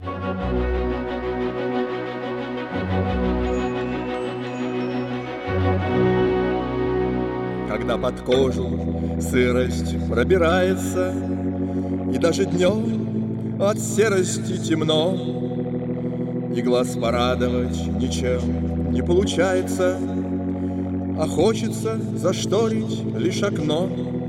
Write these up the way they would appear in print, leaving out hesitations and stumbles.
Когда под кожу сырость пробирается, и даже днем от серости темно, и глаз порадовать ничем не получается, а хочется зашторить лишь окно.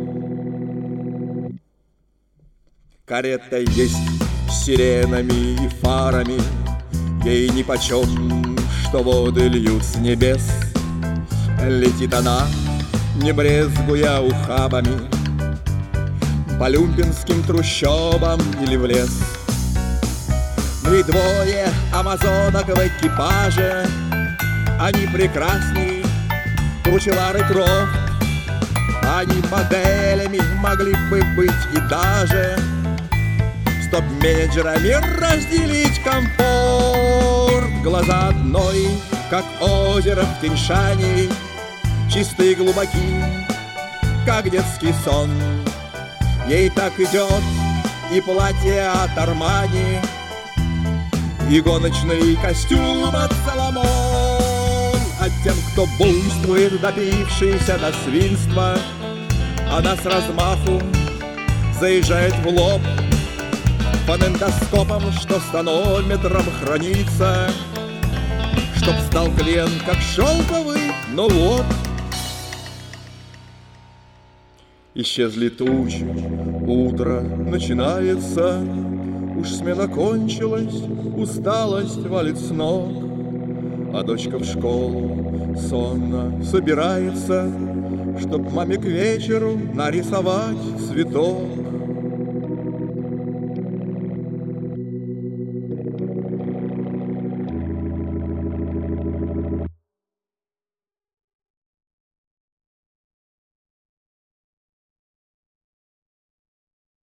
Карета есть с сиренами и фарами, ей нипочем, что воды льют с небес. Летит она, не брезгуя ухабами, по люмпинским трущобам или в лес. Мы двое амазонок в экипаже, они прекрасней Кручелар и Крофт. Они моделями могли бы быть и даже с топ-менеджерами разделить комфорт. Глаза одной, как озеро в Тяньшани, чистые и глубоки, как детский сон. Ей так идет и платье от Армани, и гоночный костюм от Соломон. А тем, кто буйствует, допившийся до свинства, она с размаху заезжает в лоб фонендоскопом, что с тонометром хранится, чтоб стал клиент как шелковый, но вот. Исчезли тучи, утро начинается, уж смена кончилась, усталость валит с ног, а дочка в школу сонно собирается, чтоб маме к вечеру нарисовать цветок.